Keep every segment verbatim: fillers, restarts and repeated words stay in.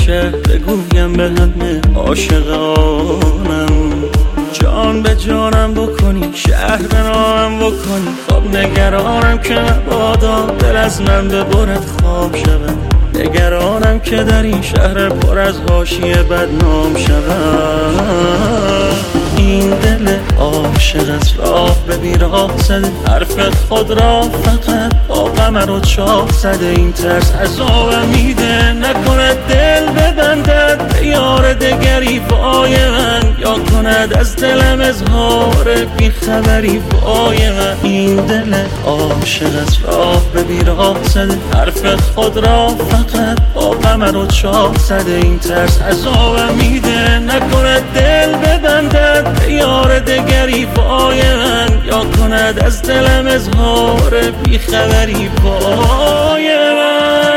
میشه بگویم به همه عاشقانم، جان به جانم بکنی، شهر به نامم بکنی. خب نگرانم که مبادا دل از من ببرد خواب شدم، نگرانم که در این شهر پر از حاشیه بدنام شدم. این دل عاشق از راه به بیراه زده، حرف خود را فقط با قمر و چاه زده. این ترس عذابم میده نکند دل ببندد به یار دگری وای من، یا کند از دلم اظهار بیخبری وای من. این دل عاشق از راه به بیراه زده، حرف خود را فقط با قمر و چاه زده. این ترس عذابم میده نکند دل ببندد به یار دگری وای من، یا کند از دلم اظهار بیخبری وای من.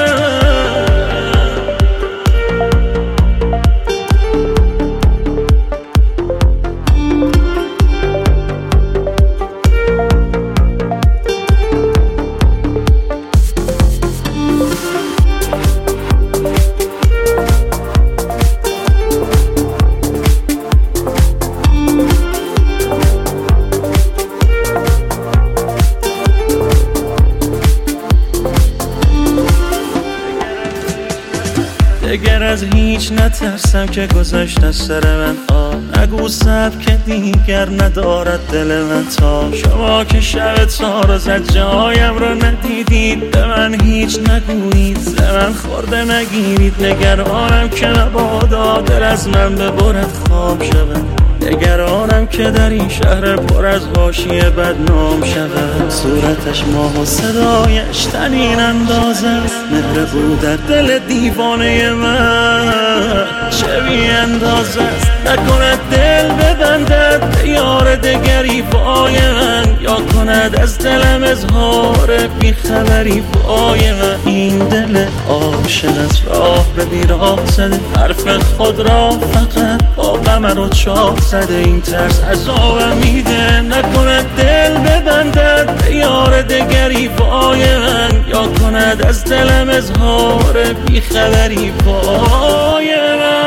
دگر از هیچ نترسم که گذشت از سر من. آه نگو سبک دیگر ندارد دل من. تا شما که شب تارو زد جایم رو ندیدید، به من هیچ نگویید، ز من خورده نگیرید. نگرانم که مبادا دل از من ببرد خواب شود، نگرانم که در این شهر پر از حاشیه بدنام شود. صورتش ماه و صدایش تنین انداز است، مهر بود در دل دیوانه من چه بی انداز است. نکند دل ببندد به یار دگری وای من، یا کند از دلم اظهار بیخبری وای من. این دل عاشق از راه به بیراه زده، حرف خود را فقط با قمر و چاه زده. این ترس عذابم میده نکند دل ببندد به یار دگری وای من، یا کند از دلم اظهار بیخبری وای من.